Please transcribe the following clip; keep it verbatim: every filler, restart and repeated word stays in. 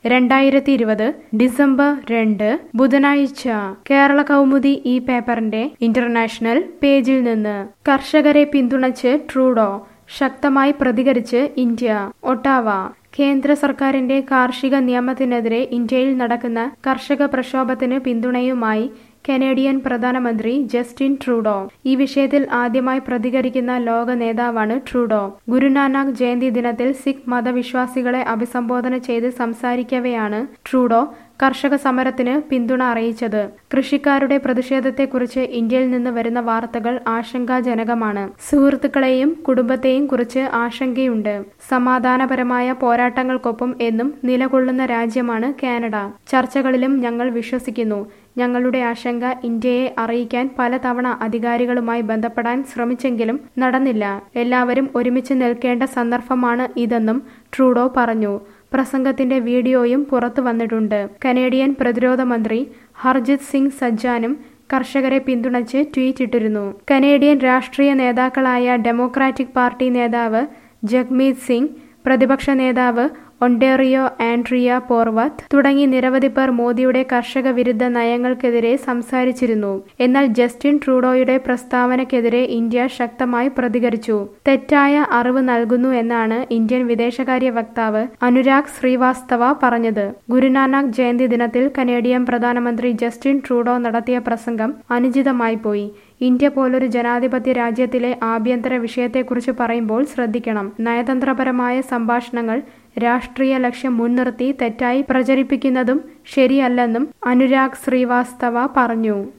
രണ്ടായിരത്തി ഇരുപത് ഡിസംബർ രണ്ട് ബുധനാഴ്ച കേരള കൗമുദി ഈ പേപ്പറിന്റെ ഇന്റർനാഷണൽ പേജിൽ നിന്ന് കർഷകരെ പിന്തുണച്ച് ട്രൂഡോ ശക്തമായി പ്രതികരിച്ച് ഇന്ത്യ. ഒട്ടാവ. കേന്ദ്ര സർക്കാരിന്റെ കാർഷിക നിയമത്തിനെതിരെ ഇന്ത്യയിൽ നടക്കുന്ന കർഷക പ്രക്ഷോഭത്തിന് പിന്തുണയുമായി കനേഡിയൻ പ്രധാനമന്ത്രി ജസ്റ്റിൻ ട്രൂഡോ. ഈ വിഷയത്തിൽ ആദ്യമായി പ്രതികരിക്കുന്ന ലോക നേതാവാണ് ട്രൂഡോ. ഗുരുനാനാക്ക് ജയന്തി ദിനത്തിൽ സിഖ് മതവിശ്വാസികളെ അഭിസംബോധന ചെയ്ത് സംസാരിക്കവെയാണ് ട്രൂഡോ കർഷക സമരത്തിന് പിന്തുണ അറിയിച്ചത്. കൃഷിക്കാരുടെ പ്രതിഷേധത്തെക്കുറിച്ച് ഇന്ത്യയിൽ നിന്ന് വരുന്ന വാർത്തകൾ ആശങ്കാജനകമാണ്. സുഹൃത്തുക്കളെയും കുടുംബത്തെയും കുറിച്ച് ആശങ്കയുണ്ട്. സമാധാനപരമായ പോരാട്ടങ്ങൾക്കൊപ്പം എന്നും നിലകൊള്ളുന്ന രാജ്യമാണ് കാനഡ. ചർച്ചകളിലും ഞങ്ങൾ വിശ്വസിക്കുന്നു. ഞങ്ങളുടെ ആശങ്ക ഇന്ത്യയെ അറിയിക്കാൻ പലതവണ അധികാരികളുമായി ബന്ധപ്പെടാൻ ശ്രമിച്ചെങ്കിലും നടന്നില്ല. എല്ലാവരും ഒരുമിച്ച് നിൽക്കേണ്ട സന്ദർഭമാണ് ഇതെന്നും ട്രൂഡോ പറഞ്ഞു. പ്രസംഗത്തിന്റെ വീഡിയോയും പുറത്തു വന്നിട്ടുണ്ട്. കനേഡിയൻ പ്രതിരോധ മന്ത്രി ഹർജിത് സിംഗ് സജ്ജാനും കർഷകരെ പിന്തുണച്ച് ട്വീറ്റ് ഇട്ടിരുന്നു. കനേഡിയൻ രാഷ്ട്രീയ നേതാക്കളായ ഡെമോക്രാറ്റിക് പാർട്ടി നേതാവ് ജഗ്മീത് സിംഗ്, പ്രതിപക്ഷ നേതാവ് ഒണ്ടേറിയോ ആൻഡ്രിയ പോർവത്ത് തുടങ്ങി നിരവധി പേർ മോദിയുടെ കർഷക വിരുദ്ധ നയങ്ങൾക്കെതിരെ സംസാരിച്ചിരുന്നു. എന്നാൽ ജസ്റ്റിൻ ട്രൂഡോയുടെ പ്രസ്താവനയ്ക്കെതിരെ ഇന്ത്യ ശക്തമായി പ്രതികരിച്ചു. തെറ്റായ അറിവ് നൽകുന്നു എന്നാണ് ഇന്ത്യൻ വിദേശകാര്യ വക്താവ് അനുരാഗ് ശ്രീവാസ്തവ പറഞ്ഞത്. ഗുരുനാനാക്ക് ജയന്തി ദിനത്തിൽ കനേഡിയൻ പ്രധാനമന്ത്രി ജസ്റ്റിൻ ട്രൂഡോ നടത്തിയ പ്രസംഗം അനുചിതമായി പോയി. ഇന്ത്യ പോലൊരു ജനാധിപത്യ രാജ്യത്തിലെ ആഭ്യന്തര വിഷയത്തെക്കുറിച്ച് പറയുമ്പോൾ ശ്രദ്ധിക്കണം. നയതന്ത്രപരമായ സംഭാഷണങ്ങൾ രാഷ്ട്രീയ ലക്ഷ്യം മുൻനിർത്തി തെറ്റായി പ്രചരിപ്പിക്കുന്നതും ശരിയല്ലെന്നും അനുരാഗ് ശ്രീവാസ്തവ പറഞ്ഞു.